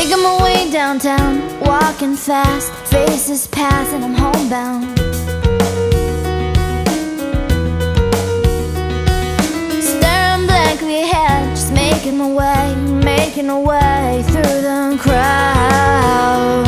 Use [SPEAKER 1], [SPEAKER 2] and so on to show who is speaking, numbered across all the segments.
[SPEAKER 1] Making my way downtown, walking fast, faces pass and I'm homebound. Staring blankly ahead, just making my way through the crowd.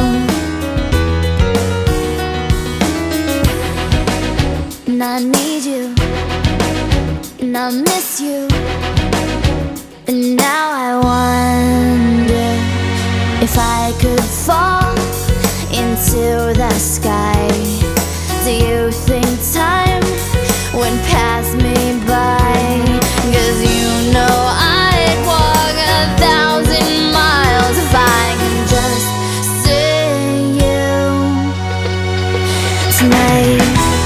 [SPEAKER 1] And I need you, and I miss you, and now I wonder if I could fall into the sky. Do you think time would pass me by? 'Cause you know I'd walk 1,000 miles if I could just see you tonight.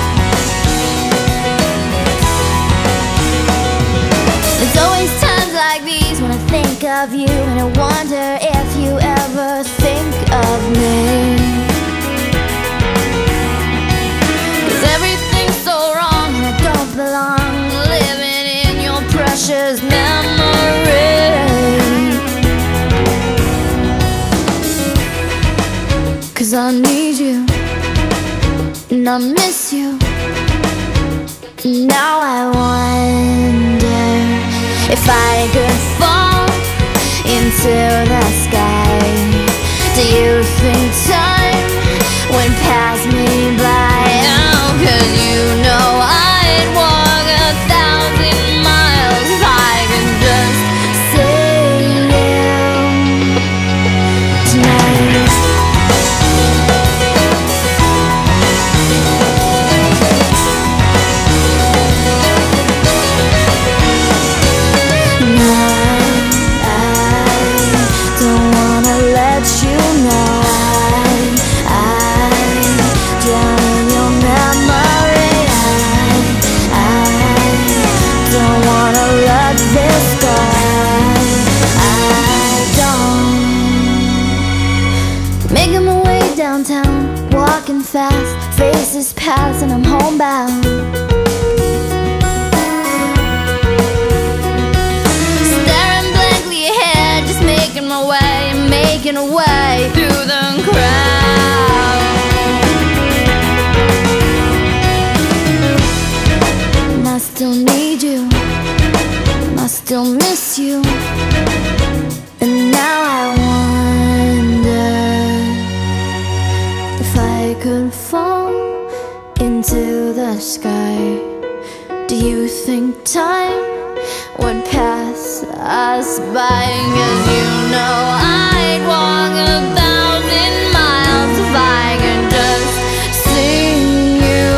[SPEAKER 1] There's always times like these when I think of you, and I wonder if you ever think of me. 'Cause everything's so wrong and I don't belong, living in your precious memory. 'Cause I need you, and I miss you. Now I wonder if I could fall into the sky. Do you think time would pass me by? Oh, 'cause you know I'd walk 1,000 miles if I could just see you tonight. Making my way downtown, walking fast, faces pass and I'm homebound. Staring blankly ahead, just making my way through the crowd. And I still need you, and I still miss you, and now I wonder if I could fall into the sky. Do you think time would pass us by? 'Cause you know I'd walk 1,000 miles if I could just see you.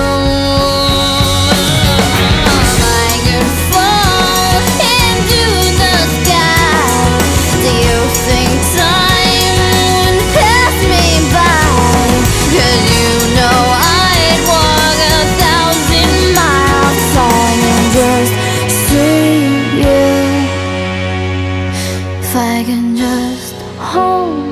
[SPEAKER 1] If I could fall into the sky, do you think time would pass me by? 'Cause you know I'd walk 1,000 miles if I could just see you. If I can just hold